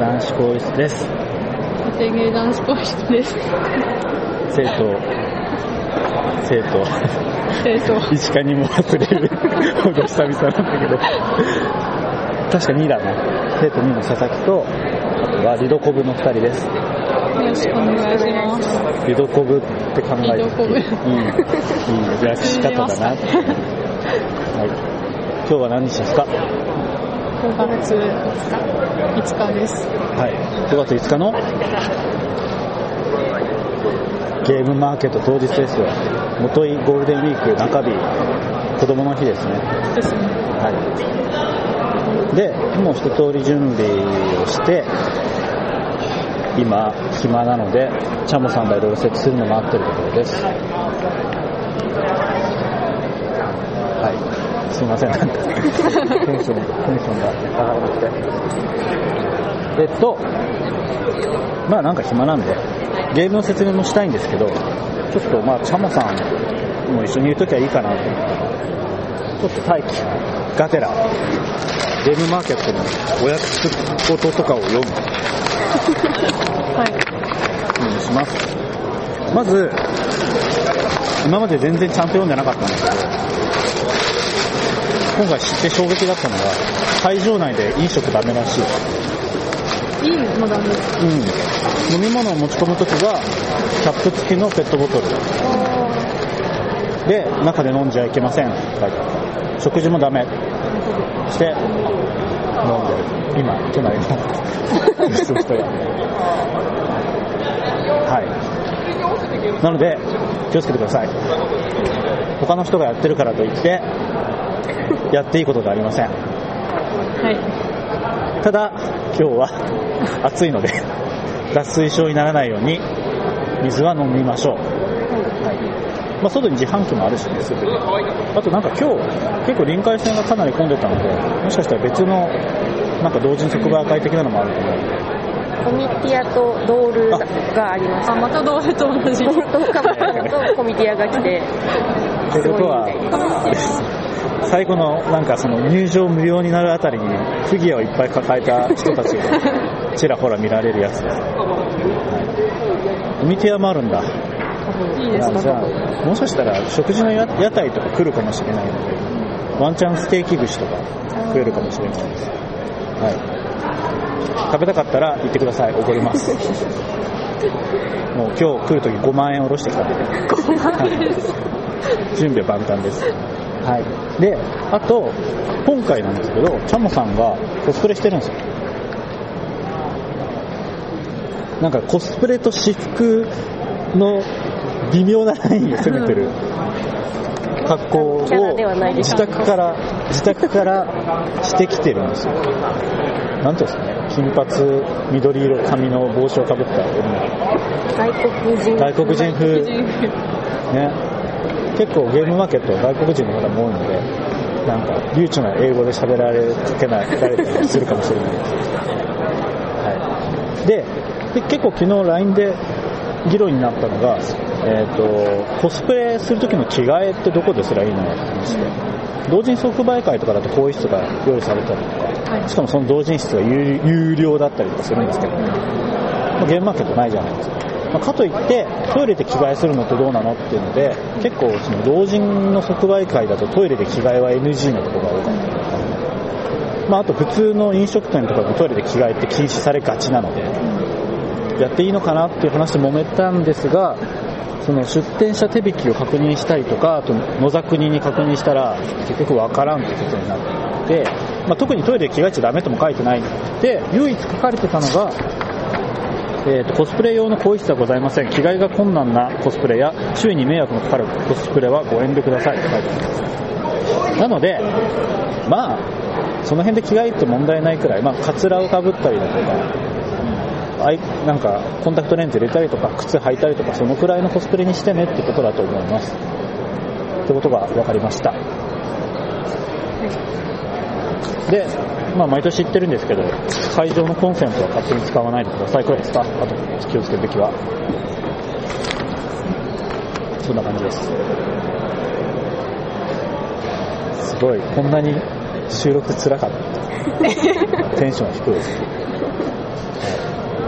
男子更衣室です。 家庭芸男子更衣室です。 生徒1か2も忘れるほど久々なんだけど確か2だね。生徒2の佐々木と、あとはリドコブの2人です。 よろしくお願いします。 リドコブって考えていい略し方だなって、はい、今日は何日ですか？ 5月5日です。 はい、5月5日のゲームマーケット当日ですよ。もといゴールデンウィーク中日、子供の日ですね。 ですね。 はい。で、もう一通り準備をして、今暇なのでチャモさんがいろいろ設置するのを待ってるところです。はい、すいません、なんかテンションが上がらなくて、まあなんか暇なんでゲームの説明もしたいんですけど、ちょっとまあチャモさんも一緒にいるときはいいかなと思って、ちょっと待機がてらゲームマーケットのお約束事とかを読むはい、 お願いします。まず今まで全然ちゃんと読んでなかったんですけど、今回知って衝撃だったのが会場内で飲食ダメらしい。 いいのダメ？ 飲み物を持ち込むときはキャップ付きのペットボトルで中で飲んじゃいけませんって書いてあった。食事もダメして飲んでる。今隣の人がはい、なので気をつけてください。他の人がやってるからといってやっていいことがありません。 はい。 ただ今日は暑いので脱水症にならないように水は飲みましょう。はい、まあ、外に自販機もあるしね、すぐ。あとなんか今日結構臨海線がかなり混んでたので、もしかしたら別のなんか同時に即売会的なのもあると思うので、 コミティアとドールがありました。 またドールと同じ。 ドールとカメラとコミティアが来て、 ということは最後のなんかその入場無料になるあたりにフィギュアをいっぱい抱えた人たちがちらほら見られるやつです。コミティアもあるんだ。 いいですね。 じゃあもしかしたら食事の屋台とか来るかもしれないので、ワンチャンステーキ串とか食えるかもしれないです。はい、食べたかったら言ってください、おごります。もう今日来るとき5万円下ろしてきたので 5万円準備は万端です。はい、で、あと今回なんですけど、チャモさんがコスプレしてるんですよ。なんかコスプレと私服の微妙なラインを攻めてる格好を自宅からしてきてるんですよ。なんていうんですかね、金髪緑色髪の帽子をかぶった外国人風ね。結構ゲームマーケットは外国人の方も多いので、なんか流暢な英語で喋られかけられたりするかもしれないです。はい、で結構昨日 LINE で議論になったのが、コスプレする時の着替えってどこですらいいのって話で、同人即売会とかだと更衣室が用意されたりとか、しかもその同人室が有料だったりとかするんですけど、ゲームマーケットないじゃないですか。かといってトイレで着替えするのってどうなのっていうので、結構その同人の即売会だとトイレで着替えは NG のところが多かったりとか、あと普通の飲食店とかでもトイレで着替えって禁止されがちなので、やっていいのかなっていう話で揉めたんですが、その出店者手引きを確認したりとか、あと野沢国に確認したら結局わからんってことになって、特にトイレで着替えちゃダメとも書いてないで、唯一書かれてたのが、コスプレ用の更衣室はございません。着替えが困難なコスプレや周囲に迷惑のかかるコスプレはご遠慮くださいと書いてあります。なのでその辺で着替えって問題ないくらい、カツラをかぶったりだとか、なんかコンタクトレンズ入れたりとか靴履いたりとか、そのくらいのコスプレにしてねってことだと思いますってことが分かりました。で、毎年言ってるんですけど、会場のコンセントは勝手に使わないでください。これですか？あと気をつけるべきはそんな感じです。すごい、こんなに収録つらかったテンション低いです。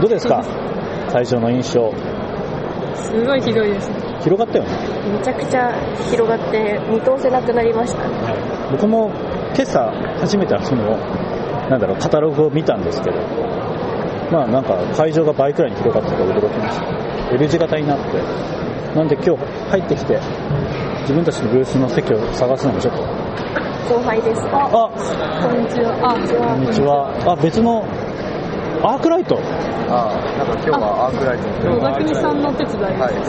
どうですか最初の印象。 すごいひどいですね。 広がったよね。 めちゃくちゃ広がって見通せなくなりましたね。 僕も今朝初めてそのカタログを見たんですけど、まあなんか会場が倍くらいに広がってて驚きました。L 字型になって、なんで今日入ってきて自分たちのブースの席を探すのもちょっと。 後輩です。 こんにちは。 こんにちは。別のアークライト。 なんか今日はアークライト。 野田国さんのお手伝いです。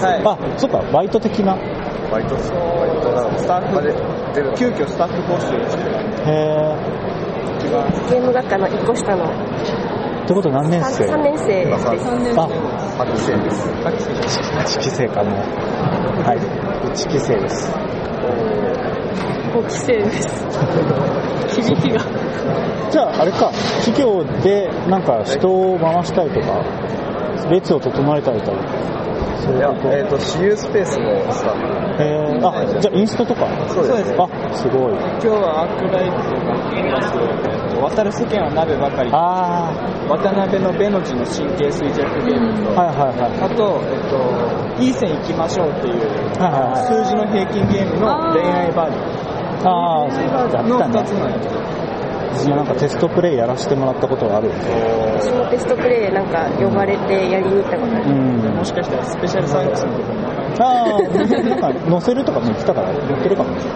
はい。 そっか、バイト的な。 バイトスタッフで急遽スタッフ募集してる。 へゲーム学科の1個下の。 ってこと何年生？ 3年生です。 8期生です。 8期生かも。はい、1期生です。 5期生です。響きが。 じゃああれか、企業でなんか人を回したりとか、列を整えたりとか。 いや、私有スペースのスタッフ。 じゃあインストとか。 そうです。 すごい。 今日はアークライトが渡る世間は鍋ばかり。渡辺のベの字の神経衰弱ゲームと、あと、いい線行きましょうっていう、数字の平均ゲームの恋愛バージョンの2つのやつ。 私もなんかテストプレイやらせてもらったことがあるんで。 私もテストプレイなんか呼ばれてやりに行ったことある。 もしかしたらスペシャルサンクスのところもなんか載せるとかも言ってたから載ってるかもしれない。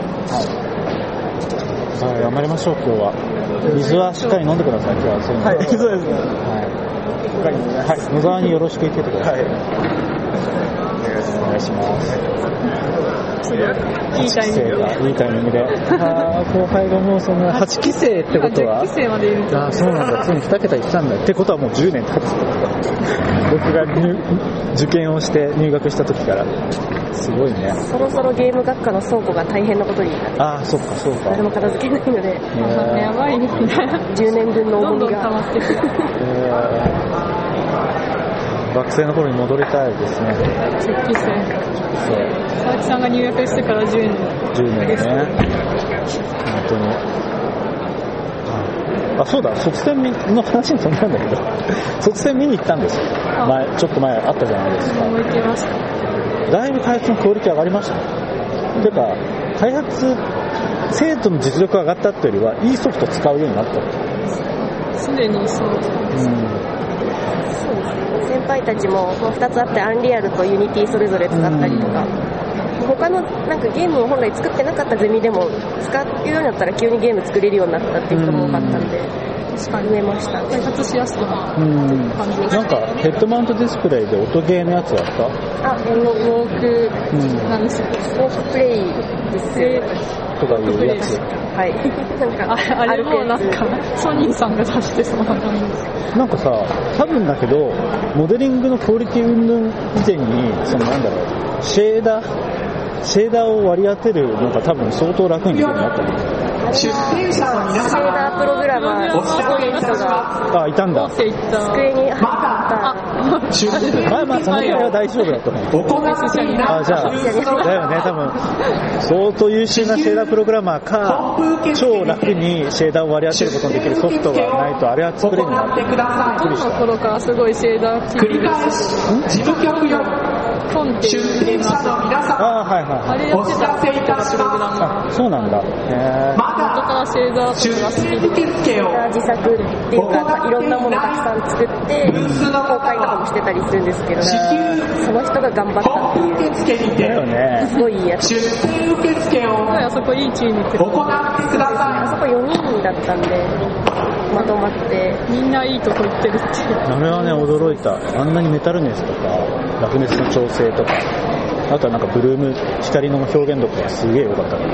はい、頑張りましょう今日は。水はしっかり飲んでください今日は。そういうの。 はい、そうですね。 はい、野沢によろしく言っててください。お願いします。 いいタイミングで。 いいタイミングで。後輩がもうその8期生ってことは。 10期生までいるんだ。 そうなんだ。ついに2桁いったんだ。ってことはもう10年経つ。僕が受験をして入学した時から。すごいね。 そろそろゲーム学科の倉庫が大変なことになって。 そっかそうか。 誰も片付けないので。 やばいね。 10年分の重みが。 どんどん溜まってくる。 学生の頃に戻りたいですね。 10期生。佐々木さんが入学してから10年。 10年ね。本当に。そうだ、卒戦の話に飛んだんだけど、卒戦見に行ったんですよ。ちょっと前あったじゃないですか。 行きました。 だいぶ開発のクオリティ上がりましたね。というか、開発、生徒の実力が上がったっていうよりは、いいソフト使うようになった。 すでにそうです。 先輩たちも2つあってアンリアルとユニティそれぞれ使ったりとか、他のなんかゲームを本来作ってなかったゼミでも使うようになったら急にゲーム作れるようになったっていう人も多かったんで、確かに増えました。 開発しやすくなった感じです。 なんかヘッドマウントディスプレイで音ゲーのやつあった？ ウォークなんですよ。 ウォークプレイですとかいうやつ。 はい。なんかあれもなんかソニーさんが出してそうな感じです。 なんかさ、多分だけどモデリングのクオリティ云々以前にシェーダーを割り当てるのが多分相当楽にできるようになった。 シェーダープログラマーのすごい人がいたんだ。 机に貼ったそのくらいは大丈夫だと思う。じゃあだよね、多分相当優秀なシェーダープログラマーか、超楽にシェーダーを割り当てることのできるソフトがないとあれは作れるなって。 どの頃からすごいシェーダーキーですし、フォンっていうゲームあれやってたらプログラマー。 そうなんだ。 元からシェーダーとかが好きで、 自作っていうかいろんなものたくさん作って公開とかもしてたりするんですけど、その人が頑張ったっていうすごいいいやつ。すごいあそこいいチームってあそこ4人だったんでまとまってみんないいとこ行ってるって。 あれはね驚いた。あんなにメタルネスとかラフネスの調整とか、あとはなんかブルーム光の表現力がすげえ良かったから。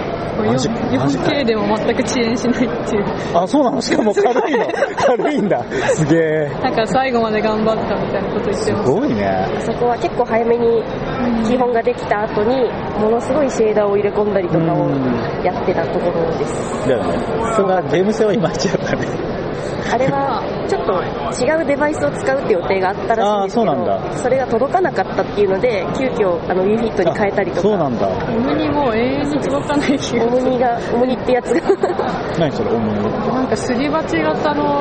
4K でも全く遅延しないっていう。 そうなの。しかも軽いんだ。すげえ。 なんか最後まで頑張ったみたいなこと言ってます。 すごいね。 そこは結構早めに基本ができた後にものすごいシェーダーを入れ込んだりとかをやってたところです。 だよね。それがゲーム性はいまいちやったね。 あれはちょっと違うデバイスを使うって予定があったらしいんですけど、それが届かなかったっていうので急遽WeFit に変えたりとか。 そうなんだ。 オムニも永遠に届かない気が。 オムニってやつが何それオムニ。 なんかすり鉢型の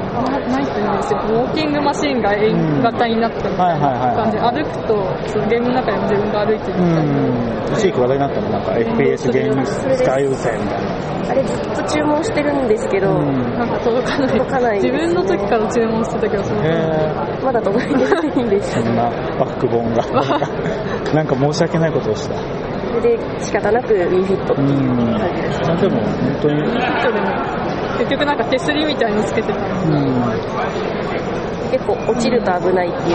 ないって言うんですよ。ウォーキングマシーンが円型になったみたいな感じで、歩くとそのゲームの中でも自分が歩いてるみたいな。 一時期話題になったのなんか FPS ゲームスタイル戦みたいな。 あれずっと注文してるんですけど、 なんか届かない。自分の時から注文してたけど、 まだ届いてないんです。 そんなバックボーンがなんか申し訳ないことをした。 それで仕方なく Wii Fit っていう感じです。 でも本当に結局なんか手すりみたいのつけてたんで、 結構落ちると危ないっていう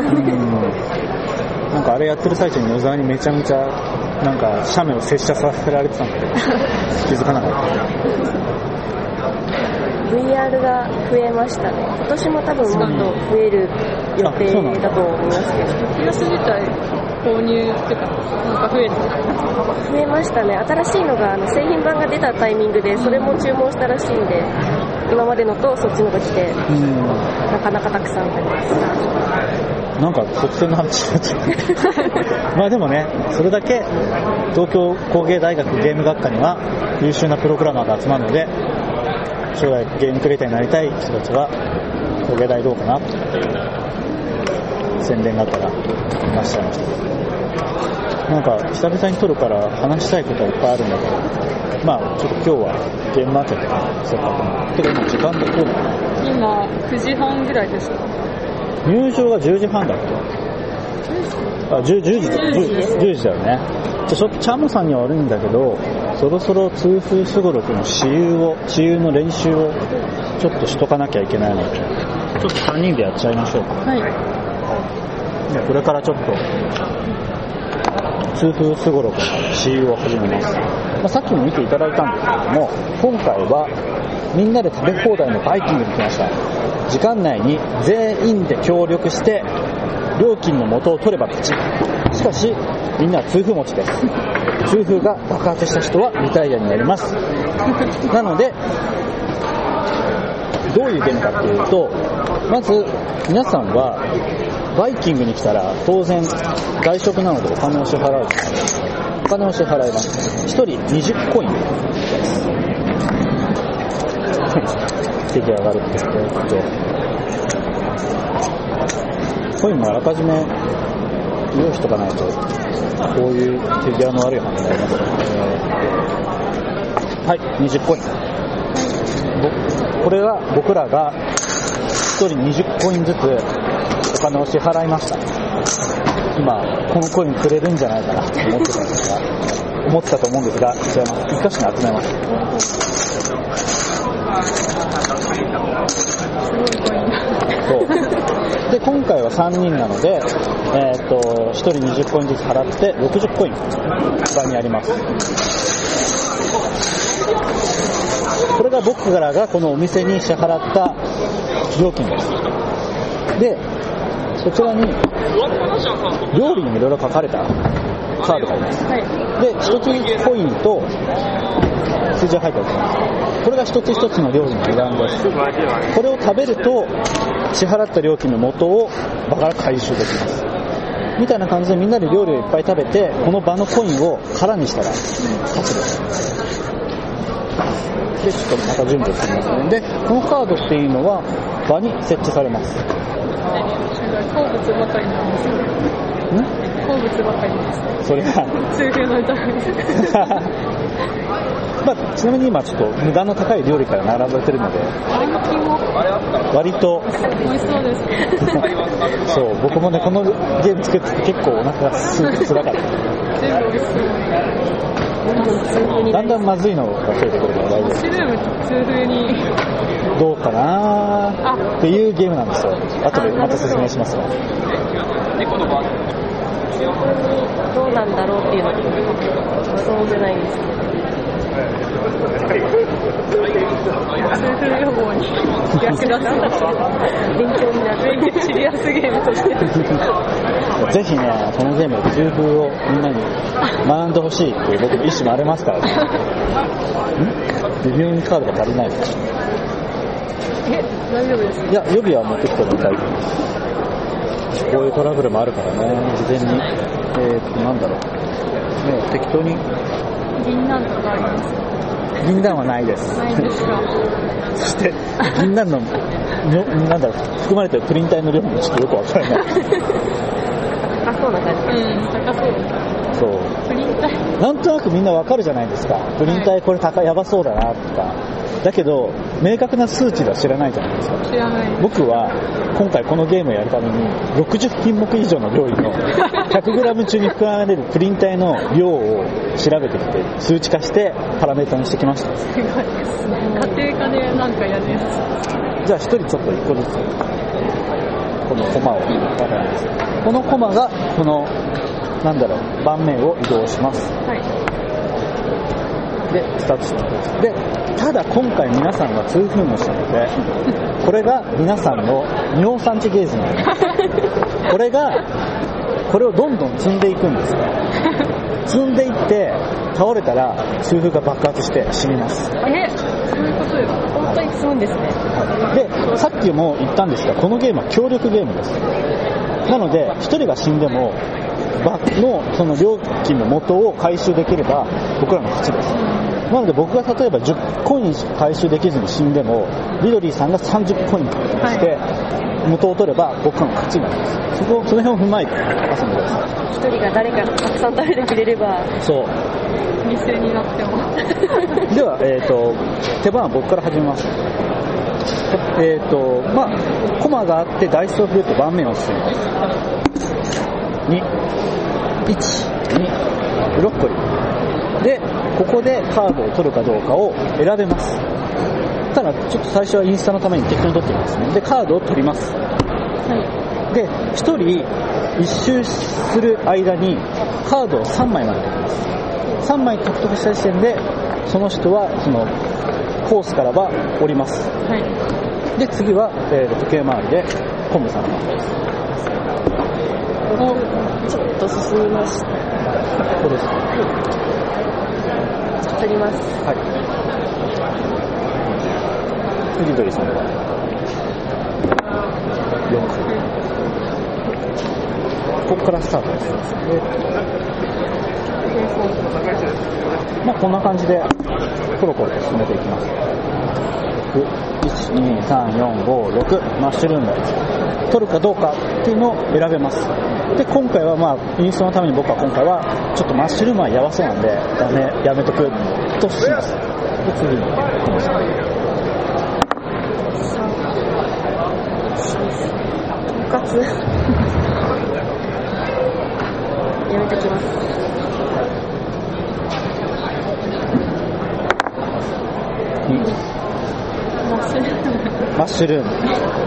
なんかあれやってる最中に野沢にめちゃめちゃなんか斜面を接写させられてたんだけど気づかなかった。 VR が増えましたね。今年も多分もっと増える予定だと思いますけど。 ピアス自体購入っていうかなんか増えましたね。新しいのが製品版が出たタイミングでそれも注文したらしいんで、今までのとそっちのが来て、なかなかたくさんあります。 なんか突然の話になっちゃったまあでもね、それだけ東京工芸大学ゲーム学科には優秀なプログラマーが集まるので、将来ゲームクリエイターになりたい人たちは工芸大どうかなっていう宣伝があったら話しちゃいました。なんか久々に撮るから話したいことはいっぱいあるんだけど、まあちょっと今日はゲームマーケットのせっかくけど今時間でどうなの？ 今9時半ぐらいですか。 入場が10時半だっけ？10時だよね。ちょっとチャモさんには悪いんだけど、そろそろ痛風すごろくの私有の練習をちょっとしとかなきゃいけないので、ちょっと3人でやっちゃいましょうか。 はい。 でこれからちょっと痛風すごろくの私有を始めます。さっきも見ていただいたんですけども、今回はみんなで食べ放題のバイキングに来ました。時間内に全員で協力して料金の元を取れば勝ち。しかしみんなは痛風持ちです。痛風が爆発した人はリタイアになりますなのでどういうゲームかっていうと、まず皆さんはバイキングに来たら当然外食なのでお金を支払う。お金を支払います。1人20コインです出来上がるって言ってコインもあらかじめ用意しとかないとこういう手際の悪い話になりますので、はい、20コイン。これは僕らが1人20コインずつお金を支払いました。今このコインくれるんじゃないかなと思ってたと思うんですが、違います。1箇所に集めます。そうで今回は3人なので、1人20コインずつ払って60コイン場にあります。これが僕らがこのお店に支払った料金です。でこちらに料理にいろいろ書かれたカードがあります、はい、で1つコインと数字が書いてあります。これが一つ一つの料理の値段です。これを食べると支払った料金の元を場から回収できますみたいな感じで、みんなで料理をいっぱい食べてこの場のコインを空にしたら勝ちです。でちょっとまた準備をしてみますね。でこのカードっていうのは場に設置されます。 好物ばかりなんですね。好物ばかりです。 それが痛風の歌まあ、ちなみに今ちょっと値段の高い料理から並べてるので割と美味しそうですそう僕もねこのゲーム作ってて結構お腹がすごく辛かった全部美味しそうだんだんまずいのが増えてくるから大丈夫。 マッシュルーム痛風にどうかなっていうゲームなんですよ。後でまた説明しますが、 どうなんだろうっていうのがそうじゃないんですけど、 痛風予防に役立つ勉強になるシリアスゲームとしてぜひねこのゲームで痛風をみんなに学んでほしいっていう僕の意思もありますからね微妙にカードが足りないです。 大丈夫です。 いや予備は持ってきても大丈夫です。こういうトラブルもあるからね、事前になんだろう、ね、適当に銀なんとかあります。 銀弾はないです。 ないですか。 そして銀弾のなんだろう、含まれてるプリン体の量もちょっとよくわからない。 高そうな感じ。 高そう。 そう。 プリン体。 なんとなくみんなわかるじゃないですか。プリン体これやばそうだなとか。だけど明確な数値では知らないじゃないですか。 知らない。 僕は今回このゲームをやるために60品目以上の料理の 100g 中に含まれるプリン体の量を調べてきて数値化してパラメータにしてきました。 すごいですね。家庭科でなんかやるやつ。 じゃあ1人ちょっと1個ずつこのコマを渡ります。このコマがこのなんだろう盤面を移動します。 はい。 でスタートしてください。でただ今回皆さんが痛風をしたのでこれが皆さんの尿酸値ゲージなんです。これをどんどん積んでいくんですよ。積んでいって倒れたら痛風が爆発して死にます。 そういうことですか。 本当に積むんですね。 はい、でさっきも言ったんですがこのゲームは協力ゲームです。なので1人が死んでもその料金の元を回収できれば僕らの勝ちです。なので僕が例えば10コインしか回収できずに死んでもリドリーさんが30コインして元を取れば僕らの勝ちになります。その辺を踏まえて遊んでください。 一人が誰かたくさん食べてくれれば。 そう犠牲になってもでは、手番は僕から始めます。コマがあってダイスを振ると盤面を進みます。2ブロッコリーでここでカードを取るかどうかを選べます。ただちょっと最初はインスタのために適当に取ってみますね。でカードを取ります。はい、で1人1周する間にカードを3枚まで取ります。3枚獲得した時点でその人はそのコースからは降ります。はい、で次は、時計回りでコンボさんの番です。 ちょっと進みました。 ここです。 取ります。 はい。リドリーさんは4。ここからスタートです。こんな感じでコロコロと進めていきます。1、2、3、4、5、6マッシュルーム取るかどうかっていうのを選べます。で今回はインストのために僕は今回はちょっとマッシュルームはやばそうなんでやめとくとします。で次にとんかつやめときます。 マッシュルーム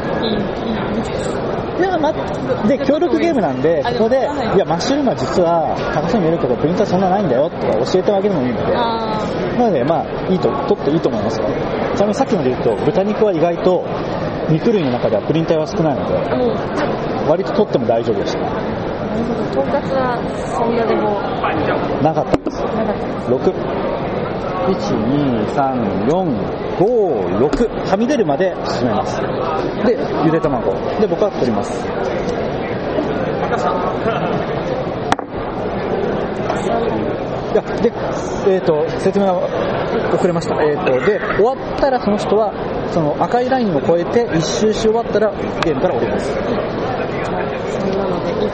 で協力ゲームなんでそこでいやマッシュルームは実は高そうに見えるけどプリントはそんなないんだよとか教えてあげるのもいいのでなのでいいと取っていいと思いますよ。ちなみにさっきので言うと豚肉は意外と肉類の中ではプリン体は少ないので割と取っても大丈夫でした。 なるほど。とんかつはそんなでもなかったです。6 1,2,3,4,5,6 はみ出るまで進めます。でゆで卵で僕は取ります。いやで説明が遅れました。で終わったらその人はその赤いラインを越えて一周し終わったらゲームから降ります。 そんなので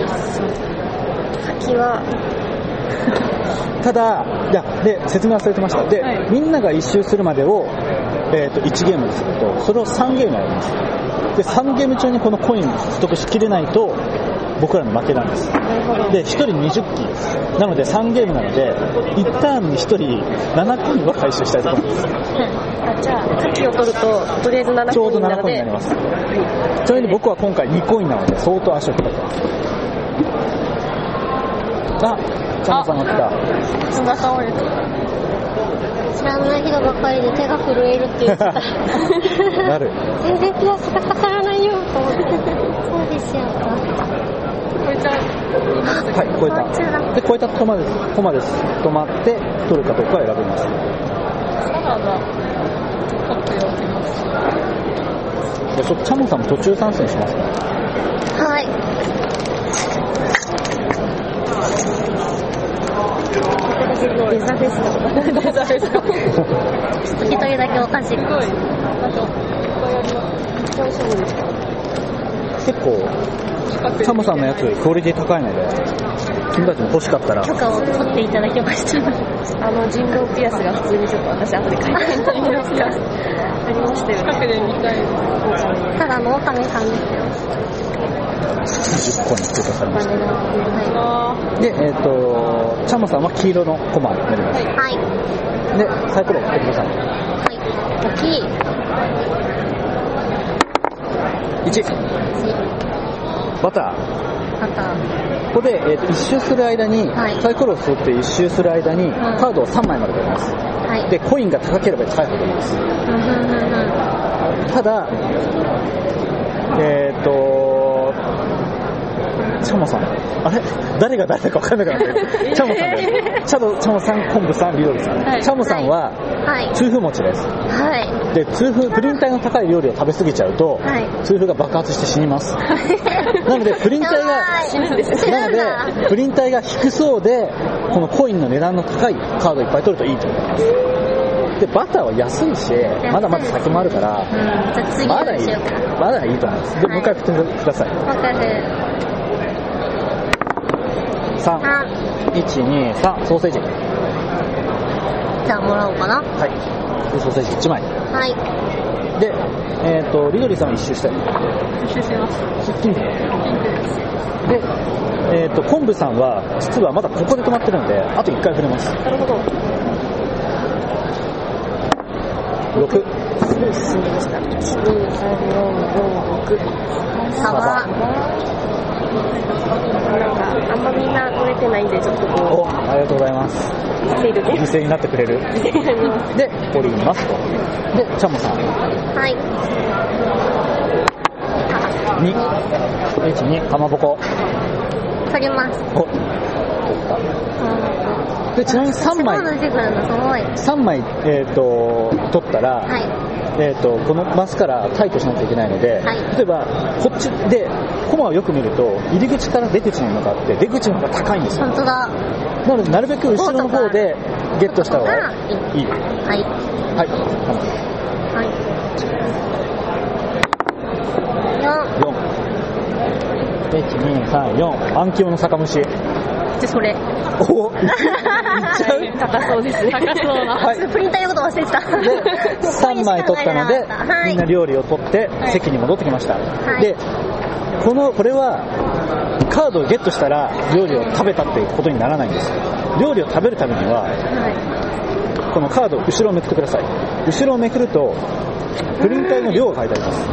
先はただで説明忘れてました。で、みんなが一周するまでを、1ゲームにするとそれを3ゲームやります。で3ゲーム中にこのコインを獲得しきれないと僕らの負けなんです。で1人20機です。なので3ゲームなので1ターンに1人7コインは回収したいと思います。 じゃあ牡蠣を取るととりあえず7コインなのでちょうど7コインになります。ちなみに僕は今回2コインなので相当足を引っ張ってます。チャンさんが来た。 人が倒れた。 知らない人ばっかりで手が震えるって言ってた。 なる。 全然ピアスがかからないよと思って。そうですよ。 超えちゃう。 はい、超えた。で超えたコマです。止まって取るかどうかを選びます。 サラダ取っておきます。 でチャモンさんも途中参戦しますか。 はい。 デザフェスカとか。デザフェスカ。ちょっと一人だけおかしい。 すごい。なんか、いっぱいあります。 めっちゃ美味しいです。 結構チャモさんのやつクオリティ高いので、君たちも欲しかったら許可を取っていただきました。 人狼ピアスが普通にちょっと私後で書いてみたいんですがありましたよね。 近くで見たい。 ただの狼さんですよ。 10個に追加されました。 はで、チャモさんは黄色のコマになります。 い。はい。 で、サイコロを振ってください。 はい。大きい。 1、バター。 また。 ここで、一周する間に、 はいサイコロを振って一周する間に、カードを3枚まで取ります。 はい。 で、コインが高ければ高いほどいいです。ただ、チャモさん、あれ誰が誰だか分かんなくなってる。チャモさんです。チャモさん、コンブさん、リドルさん。 はい、 チャモさんは、痛風持ちです。 はい。 で、痛風、プリン体の高い料理を食べ過ぎちゃうと、 はい、 痛風が爆発して死にます。なので、プリン体が、プリン体が低そうで、このコインの値段の高いカードをいっぱい取るといいと思います。で、バターは安いし、まだまだ先もあるから、まだいいと思います。で、もう一回振ってください。 もう一回振る。 3、1、2、3、ソーセージ。 じゃあもらおうかな。 はい。で、ソーセージ1枚。 はい。 で、リドリーさんは一周したい。 一周します。 ピンク。で、コンブさんは、実はまだここで止まってるので、あと1回振れます。 なるほど。 6。 すごい進んでました。2、3、4、5、6。 サバ。 なんか、あんまみんな乗れてないんで、ちょっとこう。 ありがとうございます。犠牲になってくれる。で、降りますと。で、チャモさん。 はい。 2、1、2、かまぼこ。 下げます。 お、で、ちなみに3枚、3枚、取ったら、はい、このマスから退去しなきゃいけないので、はい、例えば、こっちで、コマをよく見ると、入り口から出口に向かって、出口の方が高いんですよ。 本当だ。 なので、なるべく後ろの方でゲットした方がいい。はい。はい。 はい。 4。1、2、3、4。暗記用の酒蒸し。 で、それ。 おいっちゃう高そうですね。 高そうな。 はい。プリン体のこと忘れてた。 で、3枚取ったので、みんな料理を取って席に戻ってきました。で、これは、カードをゲットしたら料理を食べたっていうことにならないんです。料理を食べるためには、このカードを後ろをめくってください。後ろをめくると、プリン体の量が書いてあります。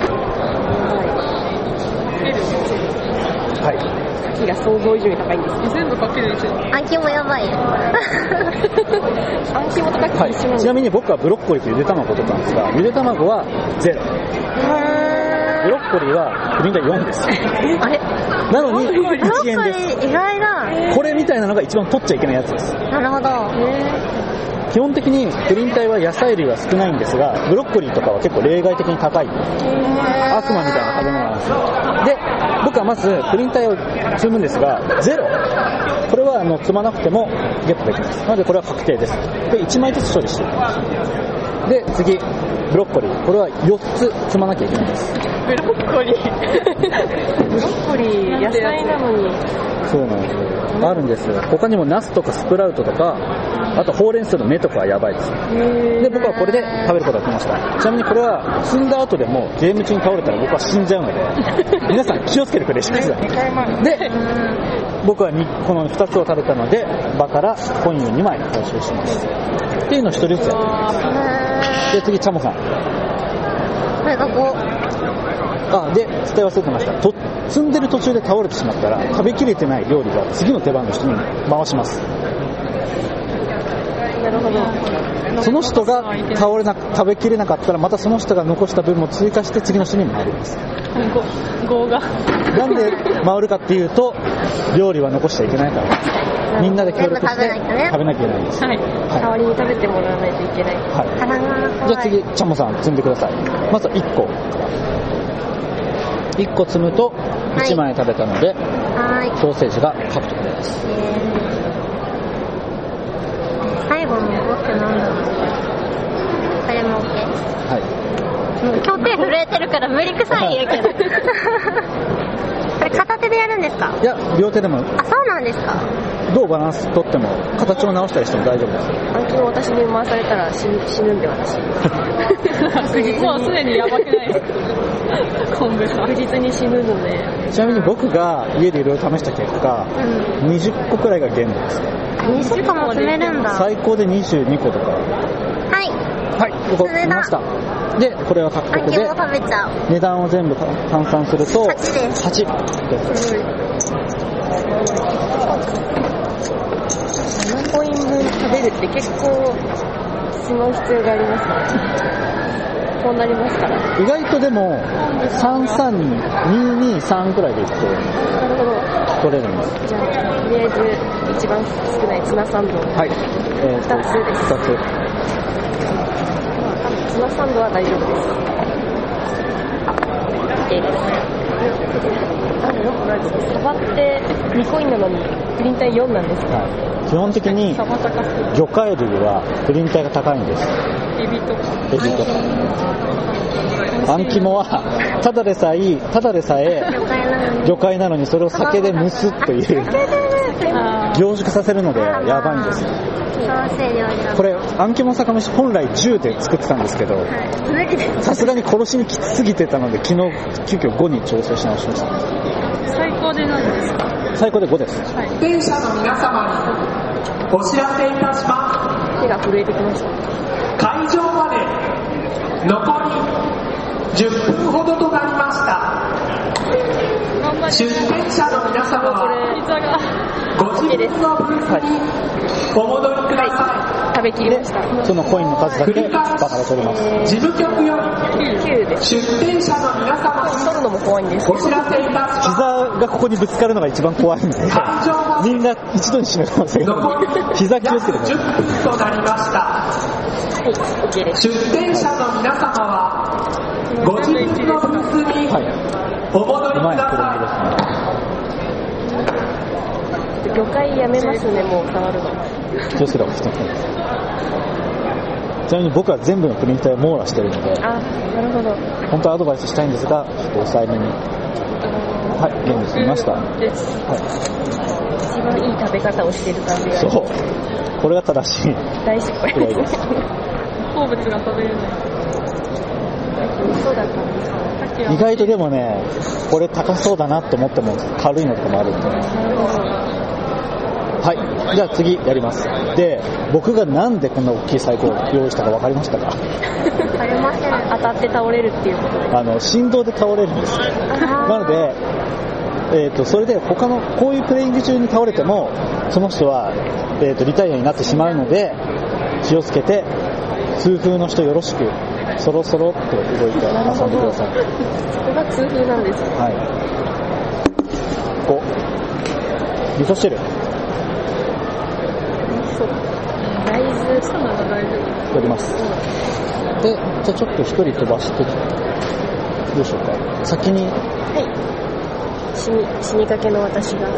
はい。 先が想像以上に高いんです。 全部かけるでしょ。 暗記もやばい。 暗記も高くて一緒なんです。 ちなみに僕はブロッコリーとゆで卵を取ったんですが、ゆで卵は0。ブロッコリーはプリン体4です。 あれなのに1円です。 意外だ。 これみたいなのが一番取っちゃいけないやつです。 なるほど。 基本的にプリン体は野菜類は少ないんですが、ブロッコリーとかは結構例外的に高い。悪魔みたいな食べ物なんですよ。で、僕はまずプリン体を積むんですが、0。これは積まなくてもゲットできます。なのでこれは確定です。で、1枚ずつ処理していきます。で、次、ブロッコリー。これは4つ積まなきゃいけないです。 ブロッコリー。 ブロッコリー、野菜なのに。 そうなんですよ。あるんですよ。他にもナスとかスプラウトとか、あとほうれん草の芽とかはやばいです。で、僕はこれで食べることができました。ちなみにこれは積んだ後でもゲーム中に倒れたら僕は死んじゃうので、皆さん気をつけてプレイしてください。で、僕はこの2つを食べたので、場からコインを2枚回収します。っていうのを1人ずつやってます。で、次、チャモさん。 これがこう。 で、伝え忘れてました。積んでる途中で倒れてしまったら、食べきれてない料理が次の手番の人に回します。 なるほど。 その人が食べきれなかったら、またその人が残した分も追加して次の人に回ります。なんで回るかっていうと、料理は残しちゃいけないから。みんなで協力して食べなきゃいけないんです。はい。 代わりに食べてもらわないといけない。 はい。じゃあ次、チャモさん積んでください。まずは1個。1個積むと1枚食べたので、ソーセージが獲得です。 最後の5ってなんだろう。これも OK。 はい。 もう今日手震えてるから無理くさい言うけど。これ片手でやるんですか？ いや、両手でも。 あ、そうなんですか。 どうバランス取っても形を直したりしても大丈夫です。 暗記も私に回されたら死ぬんで私。 もうすでにやばくないですか？ 確実に死ぬので。 ちなみに僕が家でいろいろ試した結果、20個くらいが限度です。 20個も積めるんだ。 最高で22個とか。 はい。 はい、ここ見ました。で、これは獲得で、 食べちゃう。 値段を全部換算すると、8です。8です。 7コイン分食べるって結構しまう必要がありますね。こうなりますから。 意外とでも、33223くらいでいくと、取れるんです。 じゃあ、とりあえず一番少ないツナサンド。 はい。 2つです。 2つ。 ツナサンドは大丈夫です。OK です。サバって2コインなのにプリン体4なんですか？ 基本的に魚介類はプリン体が高いんです。 エビとか。 あん肝はただでさえ魚介なのにそれを酒で蒸すという凝縮させるのでやばいんです。これあん肝酒蒸し本来10で作ってたんですけど、さすがに殺しにきつすぎてたので昨日急遽5に調整し直しました。 最高で何ですか？ 最高で5です。 出演者の皆様にお知らせいたします。 手が震えてきました。 会場まで残り10分ほどとなりました。出演者の皆様はご自分のブースにお戻りください。 食べきりました。 そのコインの数だけバカで取ります。 事務局より 9です。 出演者の皆様に取るのも怖いんです。 お知らせいたします。 膝がここにぶつかるのが一番怖いんで、みんな一度に締めてますけど、膝気をつけてください。 10分となりました。 はい、OK です。 出演者の皆様はご自分のブースにお戻りください。 魚介やめますね、もう触るの。 気をつけた方がいいです。ちなみに僕は全部のプリン体を網羅してるので、 あ、なるほど。 本当はアドバイスしたいんですが、ちょっと抑えめに。はい、ゲーム済みました。はい。 一番いい食べ方をしている感じが。 そう。これが正しい。 大失敗です。 好物が食べれない。 そうだったんですか。 意外とでもね、これ高そうだなと思っても軽いのとかもあるんで。はい、じゃあ次やります。で、僕がなんでこんな大きいサイコロを用意したか分かりましたか？ ありません。 当たって倒れるっていうことで。 振動で倒れるんです。なので、それで他のこういうプレイング中に倒れてもその人は、リタイアになってしまうので気をつけて、痛風の人よろしくそろそろっと動いて遊んでください。 そこが痛風なんですね。 はい。お、味噌汁。 大豆そうなの大丈夫。 取ります。で、じゃあちょっと一人飛ばして、どうしようか。先に。 はい。死にかけの私が。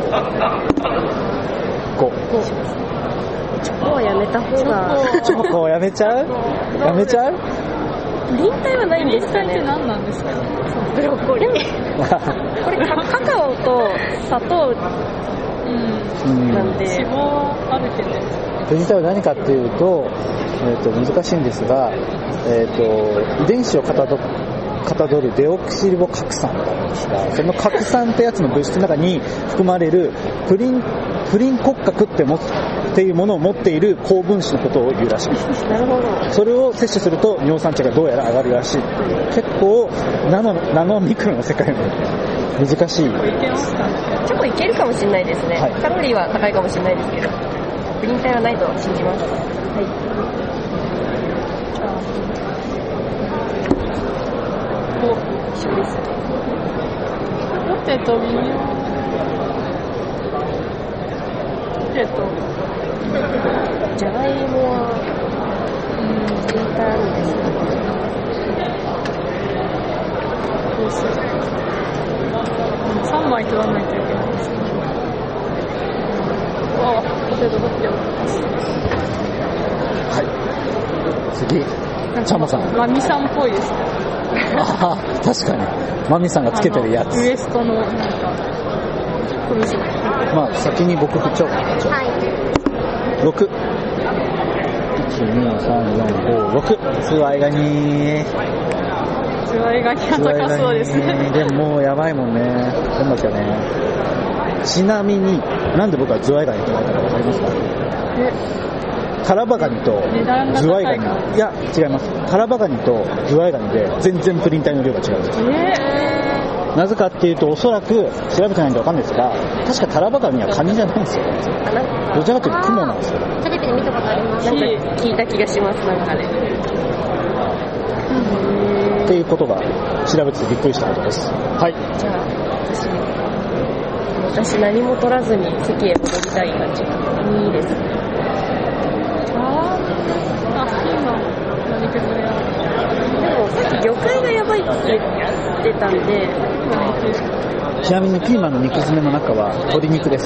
5。 チョコはやめた方が。 チョコをやめちゃう？やめちゃう？ プリン体はないんですかね。 プリン体って何なんですか？ ブロッコリー。これカカオと砂糖なんで。 脂肪あるけど。 プリン体は何かっていうと、難しいんですが、遺伝子をかたどるデオキシリボ核酸があるんですが、その核酸ってやつの物質の中に含まれるプリン骨格っていうものを持っている高分子のことを言うらしいです。 なるほど。 それを摂取すると尿酸値がどうやら上がるらしい。結構ナノミクロの世界の難しい。 いけますかね。 チョコいけるかもしれないですね。 はい、 カロリーは高いかもしれないですけど、プリン体はないと信じます。はい。一緒です。 ポテト微妙。ポテト。 じゃがいもはプリン体あるんですね。どうする ？3枚取らないといけないですね。あ、ポテト取っておきます。 次、チャモさん。 マミさんっぽいですね。 ああ、確かに。マミさんがつけてるやつ。 ウエストのなんか、これまあ、先に僕振っちゃおうかな。はい。6。1、2、3、4、5、6。ツアイガニ。 ツアイガニが高そうですね。 でももうやばいもんね。頑張っちゃうね。ちなみに、なんで僕はズワイガニって書いたかわかりますか？タラバガニとズワイガニ。いや、違います。タラバガニとズワイガニで全然プリン体の量が違うんです。なぜかっていうと、おそらく調べてないんでわかんないですが、確かタラバガニはカニじゃないんですよ。どちらかというとクモなんですよ。 テレビで見たことあります。 なんか聞いた気がします、なんかね。 っていうことが調べてびっくりしたことです。はい。 じゃあ、私何も取らずに席へ戻りたい感じ。いいですね。でもさっき魚介がやばいって言ってたんで、 ちなみにピーマンの肉詰めの中は鶏肉です。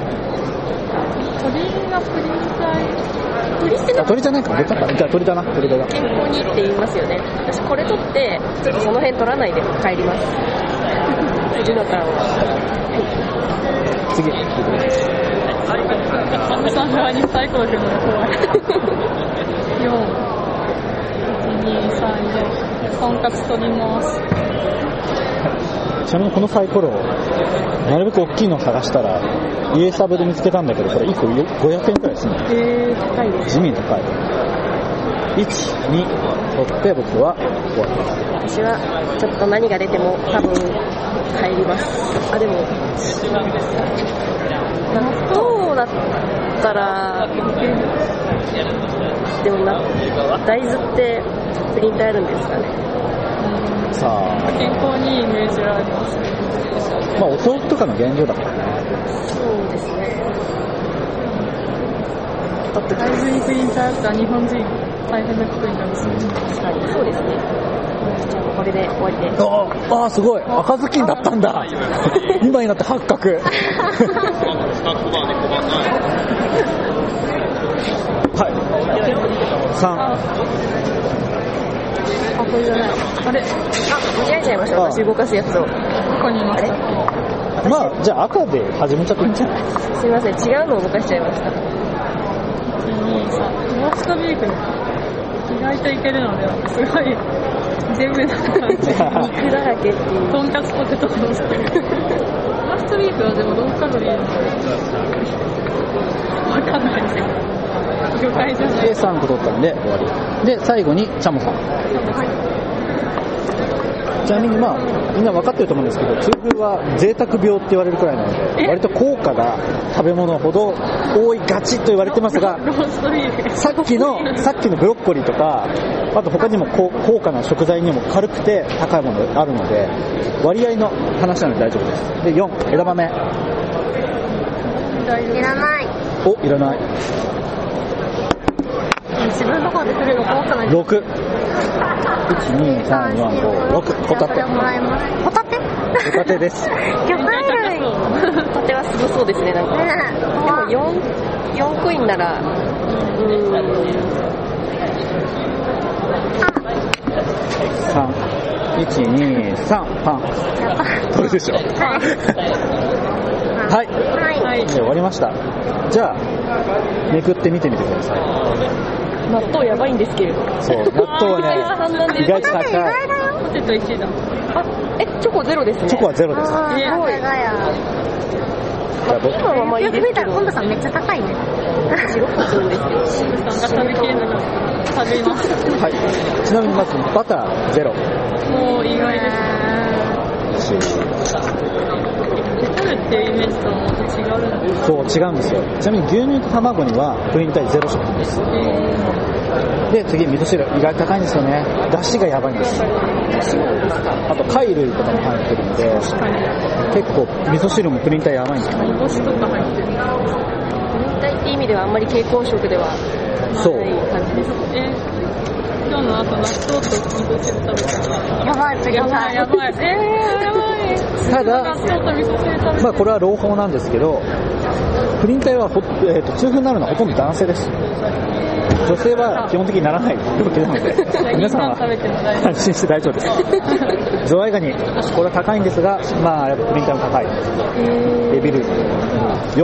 鶏がプリン体。 鶏じゃないか、豚か。じゃあ鶏だな、鶏だな。 健康にって言いますよね。私これ取ってちょっとその辺取らないで帰ります。次のターンは。 次。 アムさん側にサイコロ振るのが怖い。4、1、2、3、4。とんかつ取ります。 ちなみにこのサイコロ、なるべく大きいのを探したら、家サブで見つけたんだけど、これ1個500円くらいですね。 高いです。 地味に高い。1、2、取って僕は終わります。 私はちょっと何が出ても多分帰ります。あ、でも、納豆だったら、でも大豆ってプリン体あるんですかね。 さあ、 健康にいいイメージはありますね。 まあお豆腐とかの原料だからね。 そうですね。 だって大豆にプリン体あったら日本人大変なことになるし、 確かにそうですね。じゃあこれで終わりです。 ああ、すごい、赤ずきんだったんだ。今になって発覚。はい、3。 あ、これじゃない。あれ、 間違えちゃいました。私動かすやつを。 ここにいました。 まあじゃあ赤で始めちゃっていいんじゃない？ すいません、違うのを動かしちゃいました。 1、2、3。ローストビーフ意外といけるのでは、すごい全部な感じ。 肉だらけっていう。 とんかつポテトローストビーフ。ローストビーフはでもローカロリーわかんないですよ。魚介じゃない。 で3個取ったんで終わりで、最後にチャモさん。ちなみにまあみんな分かってると思うんですけど、痛風は贅沢病って言われるくらいなので、割と高価な食べ物ほど多いガチと言われてますが、さっきのブロッコリーとか、あと他にも高価な食材にも軽くて高いものがあるので、割合の話なので大丈夫です。で4、枝豆。 いらない。 お、いらない。 自分の方で振るの怖くない？ 6。1、2、3、4、5、6。ホタテ。 もらえます。ホタテ？ ホタテです。 魚介類。 ホタテはすごそうですね、なんか。でも4コインなら、 3。1、2、3、パン。それでしょ。はい。終わりました。じゃあ、めくって見てみてください。 納豆やばいんですけれど。 そう、納豆はね、意外と高い。 ポテト1位だ。 あ、チョコゼロですね。 チョコはゼロです。 すごい。 今はまあいいですけど。 今度さんめっちゃ高いね。 白くするんですけど。 さんが食べきれなかった。食べます。 はい。ちなみにまずバターゼロ。 もう意外ですね。取るっていうイメージとはまた違うんです。 そう、違うんですよ。ちなみに牛乳と卵にはプリン体ゼロ食品です。で、次、味噌汁。意外と高いんですよね。だしがやばいんです。あと、貝類とかも入ってるので、結構、味噌汁もプリン体やばいんですよね。 煮干しとか入ってる。 プリン体って意味ではあんまり健康食ではない感じです。 今日の後、納豆と味噌汁食べたら。 やばい、プリン体。 やばい。やばい。 ただ、まあこれは朗報なんですけど、プリン体は痛風になるのはほとんど男性です。 女性は基本的にならない病気なので皆さんは安心して大丈夫ですズワイガニこれは高いんですがまあやっぱプリンターも高いレベル4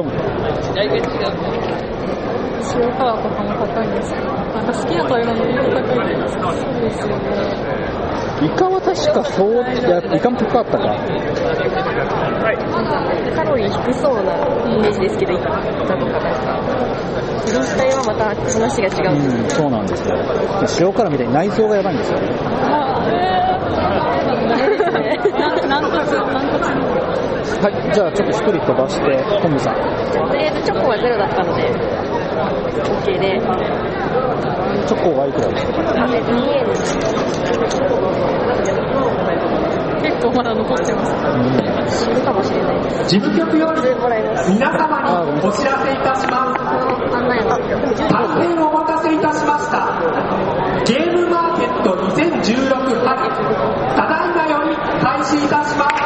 塩辛とかも高いんですけどなんか好きな食べ物みんな高いですそうですよねイカは確かそういやイカも高かったかカロリー低そうなイメージですけどイカとかなんか自分自体はまた話が違うんです、 そうなんですよ塩辛みたいに内臓がやばいんですよはいじゃあちょっと1人飛ばしてトムさんとりあえずチョコはゼロだったので OK でチョコはいくらですか 2円結構まだ残ってます死ぬかもしれないです事務局より皆様にお知らせいたします大変お待たせいたしましたゲームマーケット2016春ただいまより開始いたします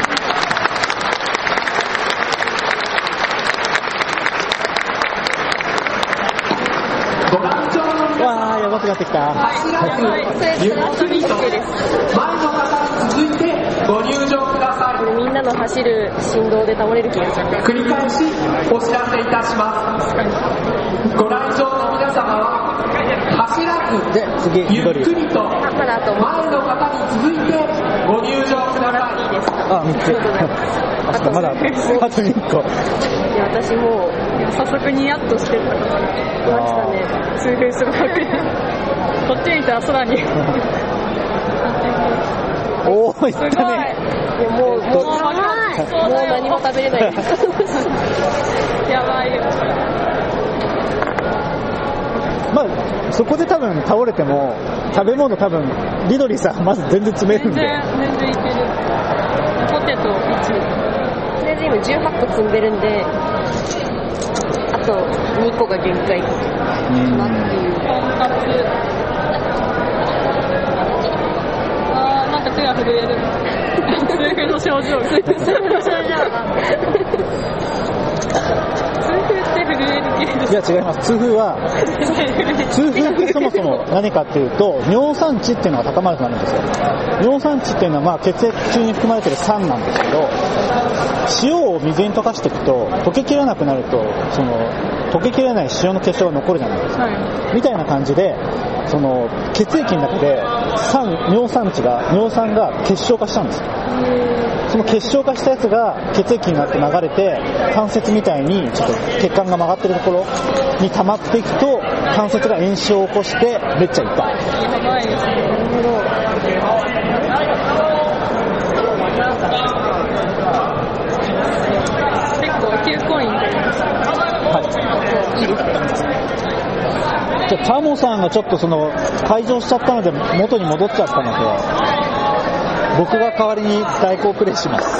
ご来場の皆様わーやばくなってきたゆっくりと前の方に続いてご入場くださいみんなの走る振動で倒れる気がする繰り返しお知らせいたしますご来場の皆様は走らずで次ゆっくりと前の方に続いてご入場くださいあ3つまだあと1個いや私もう早速ニヤッとしてたから来ましたね数分するだけこっち見たら空におーいったねいやもう何も食べれないですやばいよまあそこで多分倒れても食べ物多分リドリーさんまず全然詰めるんで全然いけるポテト1 とりあえず今18個積んでるんであと2個が限界かなっていうとんかつなんか手が震える痛風の症状痛風って震える系ですいや違います痛風ってそもそも何かっていうと尿酸値っていうのが高まるとなるんですよ尿酸値っていうのはまあ血液中に含まれてる酸なんですけど塩を水に溶かしていくと溶けきらなくなるとその溶けきれない塩の結晶が残るじゃないですか、みたいな感じでその血液の中で尿酸が結晶化したんですよその結晶化したやつが血液になって流れて関節みたいにちょっと血管が曲がってるところに溜まっていくと関節が炎症を起こしてめっちゃ痛いやばいですね結構9コインでいいですねじゃあタモさんがちょっとその退場しちゃったので元に戻っちゃったので僕が代わりに代行プレイします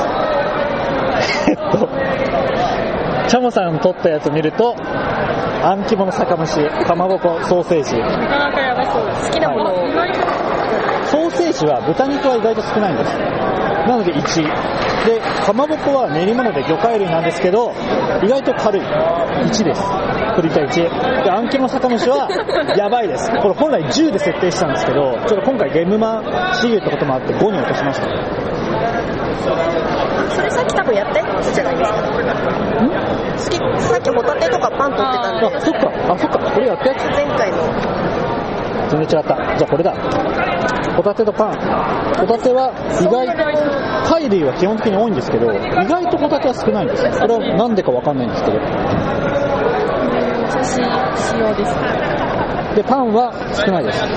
チャモさん取ったやつ見るとあん肝の酒蒸しかまぼこソーセージなかなかやばそう好きなものをソーセージは豚肉は意外と少ないんですなので1でかまぼこは練り物で魚介類なんですけど意外と軽い1ですプリンター1であん肝の酒蒸しはやばいですこれ本来10で設定したんですけどちょっと今回ゲームマンシールってこともあって5に落としましたそれさっき多分やったやつじゃないですかさっきホタテとかパン取ってたんでそっかこれやったやつ前回の全然違ったじゃあこれだホタテとパンホタテは意外と貝類は基本的に多いんですけど意外とホタテは少ないんですそれはなんでかわかんないんですけど塩ですでパンは少ないです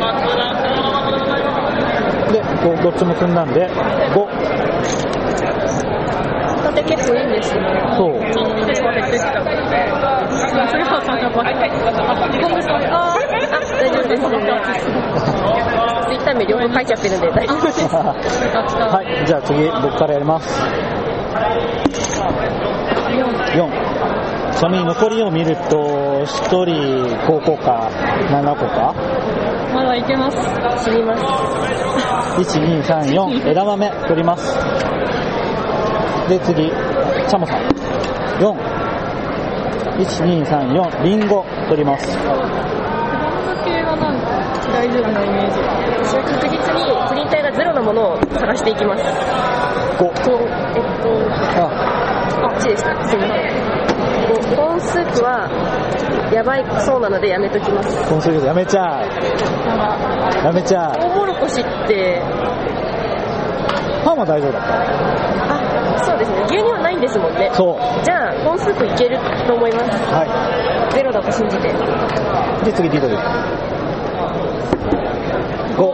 でどっちも積んだんで5 ホタテ結構いいんですよねそう大丈夫ですツイッター名両方書いちゃってるんで大丈夫ですはいじゃあ次僕からやります4ちなみに残りを見ると1人5個か7個かまだいけます死にます 1234枝豆取りますで次チャモさん41234リンゴ取ります系はなんか大丈夫なイメージ。 私は確実にプリン体がゼロなものを探していきます。 5。 こっちでした。すみません。コーンスープはやばいそうなのでやめときます。 コーンスープやめちゃう。やめちゃう。 トウモロコシってパンは大丈夫だった。 あ、そうですね。牛乳はないんですもんね。 そう。 じゃあコーンスープいけると思います。 はい。 ゼロだと信じて。 で次リドル。5。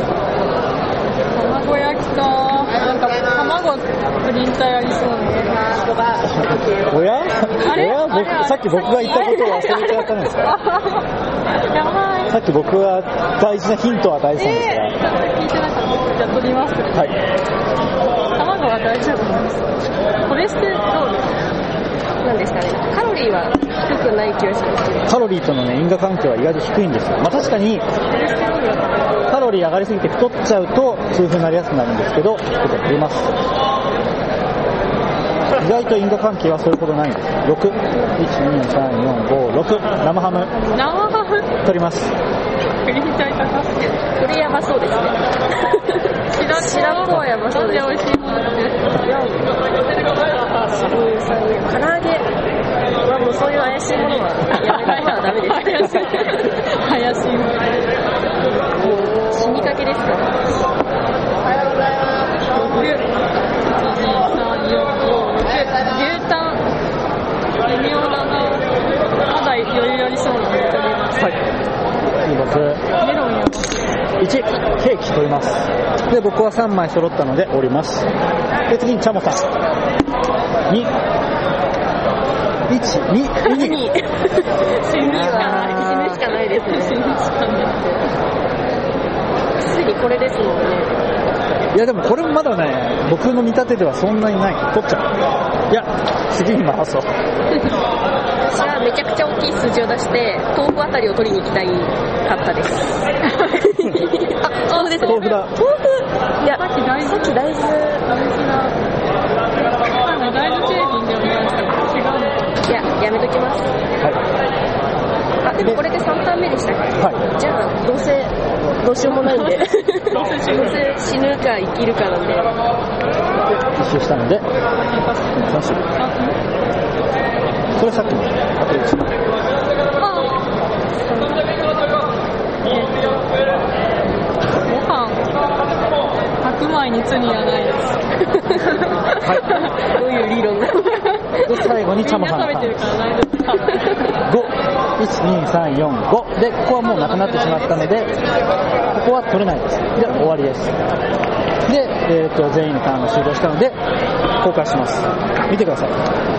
卵焼きか。なんか卵プリン体ありそうね。 おや？ あれ？ さっき僕が言ったことを忘れちゃったんですか？ やばい。 さっき僕は大事なヒントは大事なんですが。 聞いてなかった。じゃあ取ります。 はい。 卵は大丈夫なんです。コレステロールなんですかね。カロリーは低くない気がしますけど。 カロリーとのね因果関係は意外と低いんですよ。まあ確かにカロリー上がりすぎて太っちゃうとそういう風になりやすくなるんですけど、太ります。意外と因果関係はそれほどないんです。6、1、2、3、4、5、6、生ハム。 生ハム取ります。 プリン体高すぎる。 これやばそうですね。白子はやばそうです。 なんで美味しいものって。 唐揚げはもうそういう怪しいものはやめたらダメです。 怪しいもの。 もう死にかけですから。 牛タン微妙だな。まだ余裕ありそうなので取ります。 はい。 メロンや 1、ケーキ取ります。で、僕は3枚揃ったので折ります。で、次にチャモさん。2、1、2、2。 死ぬしかないですね。ついにこれですもんね。 いやでもこれもまだね、僕の見立てではそんなにない。取っちゃう。いや、次に回そう。 私はめちゃくちゃ大きい数字を出して豆腐あたりを取りに行きたいかったです。あ、豆腐ですね。 豆腐だ。 豆腐。いや、さっき大豆。大豆製品ではないですか。違うの。 いや、やめときます。 はい。 あ、でもこれで3ターン目でしたっけ？ はい。 じゃあどうしようもないんで。どうせ死ぬか生きるかなんで。 一周したので、3種類。これさっきの、あと1枚。 ご飯白米に罪はないです。 はい。 どういう理論なの？ で、最後にチャモさんのターン。5、1、2、3、4、5。で、ここはもうなくなってしまったので、ここは取れないです。で、終わりです。で、全員のターンが終了したので、公開します。見てください。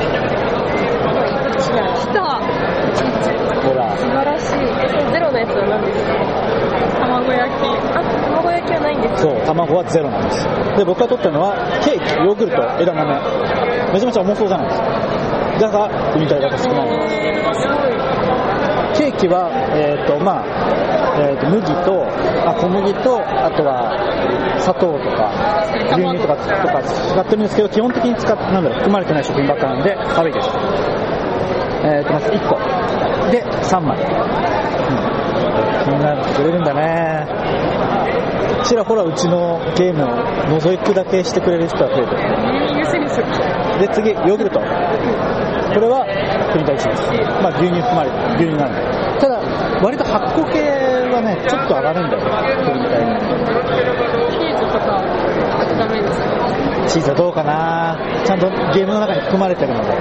来た。 ほら。 素晴らしい。ゼロのやつは何ですか？ 卵焼き。 あ、卵焼きはないんです。 そう、卵はゼロなんです。で、僕が取ったのは、ケーキ、ヨーグルト、枝豆。めちゃめちゃ重そうじゃないですか。だが、プリン体が少ないんです。 すごい。 ケーキは、麦と、小麦と、あとは砂糖とか牛乳とか使ってるんですけど、基本的に含まれてない食品ばっかなんで悪いです。まず1個で3枚、みんなくれるんだね。ちらほらうちのゲームを覗くだけしてくれる人は増えてる。で次ヨーグルト、これはプリン体1です。まあ牛乳含まれてる、牛乳なんで。ただ割と発酵系はねちょっと上がるんだよ、プリン体に。 チーズとかダメですか？ チーズはどうかな、ちゃんとゲームの中に含まれてるので。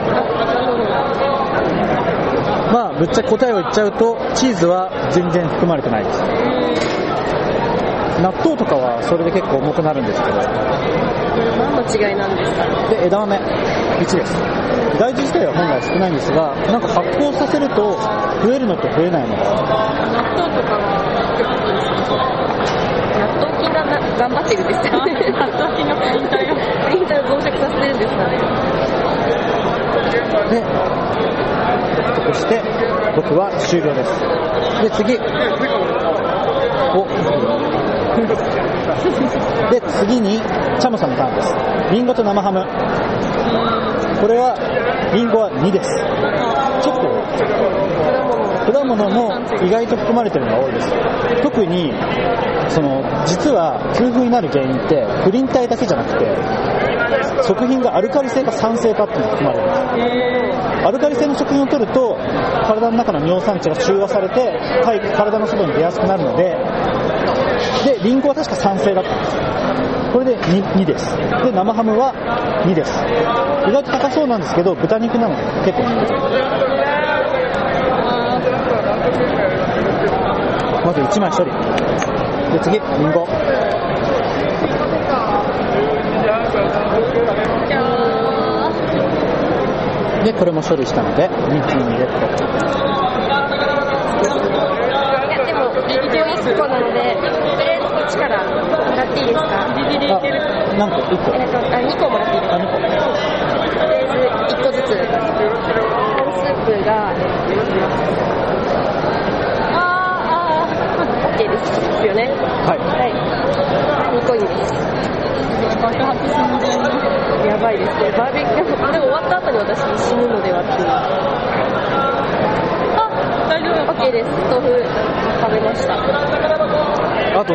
まあぶっちゃけ答えを言っちゃうとチーズは全然含まれてないです。納豆とかはそれで結構重くなるんですけど。 何の違いなんですか？ で枝豆1です。大豆自体は本来少ないんですが、なんか発酵させると増えるのと増えないのが。 納豆とかは納豆菌が頑張ってるんですかね。 納豆菌がプリン体を増殖させてるんですかね。 でそして僕は終了です。で次で次にチャモさんのターンです。リンゴと生ハム。これはリンゴは2です。ちょっと果物も意外と含まれてるのが多いです。特に実は痛風になる原因ってプリン体だけじゃなくて食品がアルカリ性か酸性かっていうのが含まれるんです。アルカリ性の食品を取ると体の中の尿酸値が中和されて体の外に出やすくなるので、リンゴは確か酸性だったんです。これで 2です。で生ハムは2です。意外と高そうなんですけど豚肉なので結構低い。まず1枚処理で、次リンゴで、これも処理したので2品ゲット。 いやでも1個なのでとりあえずこっちからもらっていいですか？ 何個？1個 2個もらっていいですか？2個。とりあえず1個ずつ。コーンスープがOK ですよね。 はい。 2個いいです。爆発寸前の。やばいですね。バーベキューでも終わった後に私死ぬのではっていう。大丈夫。OK です。豆腐食べました。 あと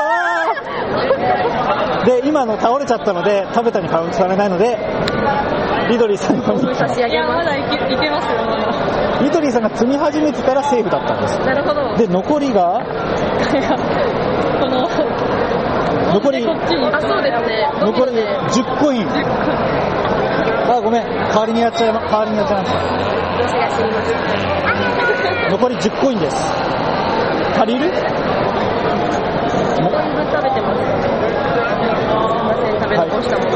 で今の倒れちゃったので食べたにカウントされないのでリドリーさんに差し上げます。まだいけますよ。 リドリーさんが積み始めてたらセーフだったんです。 なるほど。 で残りが残りそうですね。残り10コイン。ごめん、代わりにやっちゃいました。 私が知りました。 残り10コインです。足りる？ 1個分食べてます。すいません、食べ残したもの。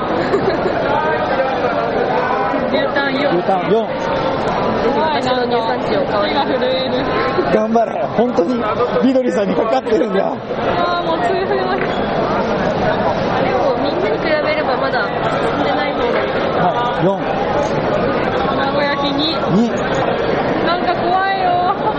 牛タン4。私の乳酸値を変わり。 頑張れ、本当にリドリーさんにかかってるんだ。 もう痛風は。でもみんなに比べればまだ進んでない方なんです。 4。 卵焼き2。なんか怖いよ。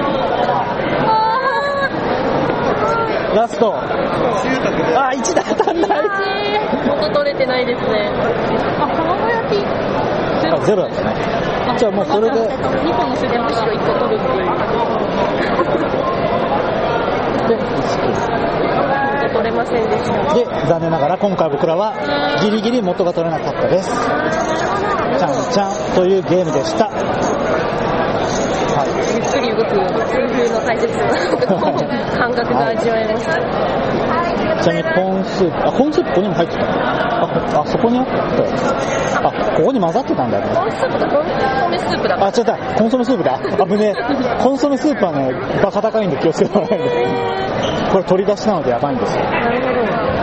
ラスト。1だ、当たんない。 元取れてないですね。卵焼き。 ゼロだったね。じゃあもうそれで。 2個のせてむしろ1個取るっていう。 で、 取れませんでした。 で、残念ながら今回僕らはギリギリ元が取れなかったです。ちゃんちゃんというゲームでした。 ゆっくり動く痛風の大切な感覚が味わえました。 ちなみにコーンスープ、コーンスープここにも入ってた。そこにあった。ここに混ざってたんだね。 コーンスープとコンソメスープだ。 違った、コンソメスープだ。危ねえ。コンソメスープはね、バカ高いんで気をつけてもらえないで。これ取り出しなのでやばいんですよ。 なるほど。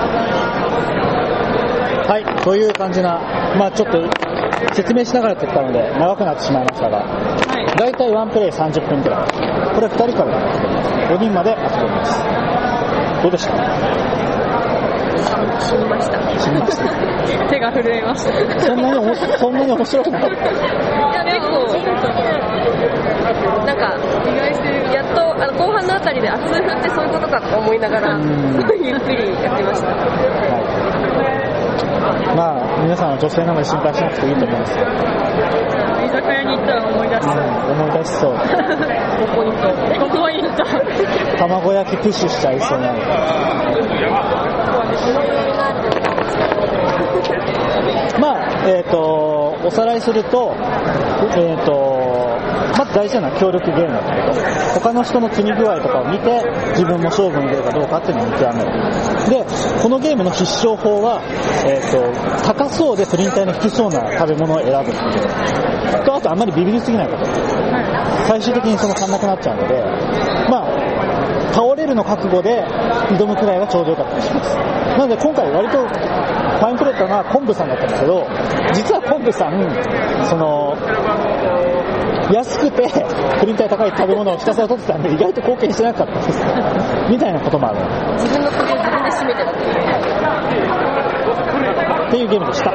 はい、という感じな、ちょっと説明しながらやってきたので長くなってしまいましたが、だいたいワンプレイ30分くらい。これ2人から遊べます。4人まで遊べます。どうでしたか？ 死にました。手が震えました。 そんなに面白くない？いや、 結構なんかやっと後半のあたりで痛風ってそういうことかと思いながらゆっくりやってました。 皆さんは女性なので心配しなくていいと思いますけど。 居酒屋に行ったら思い出しそう。 思い出しそう。 5ポイント。 卵焼きプッシュしちゃいそうなので。おさらいすると、まず大事なのは協力ゲームなんだけど、他の人の積み具合とかを見て自分も勝負に出るかどうかっていうのを見極める。で、このゲームの必勝法は、高そうでプリン体の低そうな食べ物を選ぶと、あとあんまりビビりすぎないこと。最終的にその足んなくなっちゃうので、倒れるの覚悟で挑むくらいがちょうどよかったりします。なので今回割とファインプレーだったのは昆布さんだったんですけど、実は昆布さん安くてプリン体高い食べ物をひたすら取ってたんで意外と貢献してなかったんですみたいなこともある。 自分の首を自分で締めてたっていうゲームでした。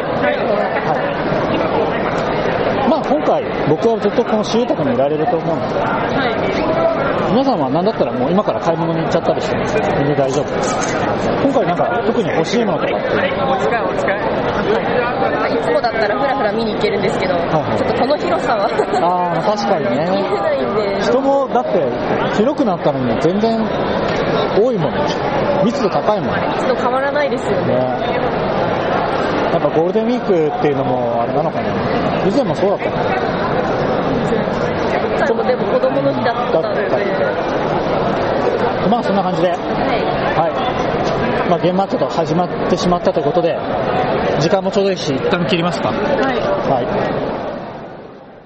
今回僕はずっとこのしゅうたくにいられると思うので、皆さんは何だったらもう今から買い物に行っちゃったりしても全然大丈夫です。今回なんか特に欲しいものとかってお使いいつもだったらふらふら見に行けるんですけど、ちょっとこの広さは確かにね。 見えないんで。 人もだって広くなったのに全然多いもんね。密度高いもんね。 密度変わらないですよね。 やっぱゴールデンウィークっていうのもあれなのかな。以前もそうだったのかな。 今回もでも子供の日だったので。 まあそんな感じで。はい。まあゲームマーケット始まってしまったということで、時間もちょうどいいし、一旦切りますか。はい。